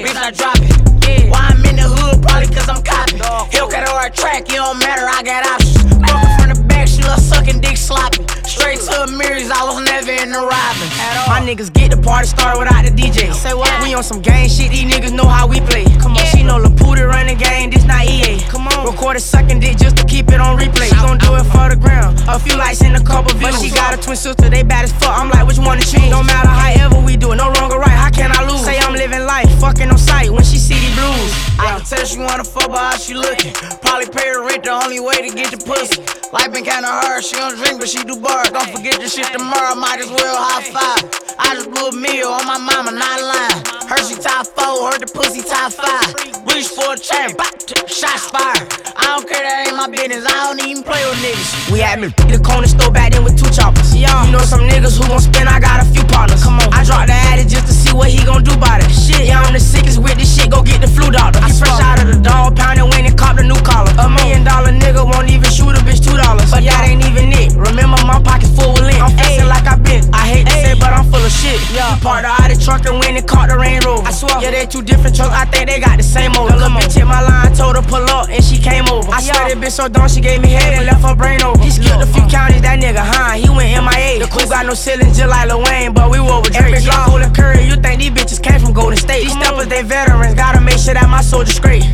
bitch, I drop it. Yeah. Why I'm in the hood, probably cause I'm copping. Hellcat or a track, it don't matter, I got options. Broken from the back, she love sucking dick sloppy. Straight to the mirrors, I was never in the robbing. My niggas get the party started without the DJ. Say what? We on some gang shit, these niggas know how we play. Come on, she know Laputa run the game, this not EA. Come on, recorded sucking dick just to keep it on replay. She gon' do it for the ground, a few likes and a couple views. But she got a twin sister, they bad as fuck. I'm like, which one to choose? No matter however we do it, no wrong or right, how can I lose? Say I'm living life, fucking on sight when she see the blues. I can tell she wanna fuck, but how she looking? Probably pay her rent, the only way to get the pussy. Life been kinda hard, she don't drink, but she do bars. Don't forget this shit tomorrow, might as well high five. I just blew a meal on my mama, not lying. Heard she top 4, heard the pussy top 5. Reach for a chain, shots fired. I don't care, that ain't my business, I don't even play with niggas. We had me the corner store back then with 2 choppers. You know some niggas who gon' spin, I got a few partners. Come on, I dropped the addy just to see what he gon' do about it. Shit, yeah, I'm the sickest with this shit, go get the flu doctor. I fresh out of the dog pound and went and copped a new collar. $1 million nigga won't even shoot a bitch $2. But that ain't even it, remember my pockets full with lint. I'm facing like I been, I hate to say but I'm full of shit. Yeah, parked out the truck and went and caught the Range Rover. I swear, yeah, they 2 different trucks, I think they got the same motor. Little bitch hit my line, told her pull up and she came over. I swear that bitch so dumb, she gave me head and left her brain over. He skipped a few counties, that nigga he went MIA. The cool got no ceiling just like Lil Wayne, but we roll with Drake. Cole and Curry, you think these bitches came from Golden State. These steppers, they veterans, gotta make sure that my soldiers straight.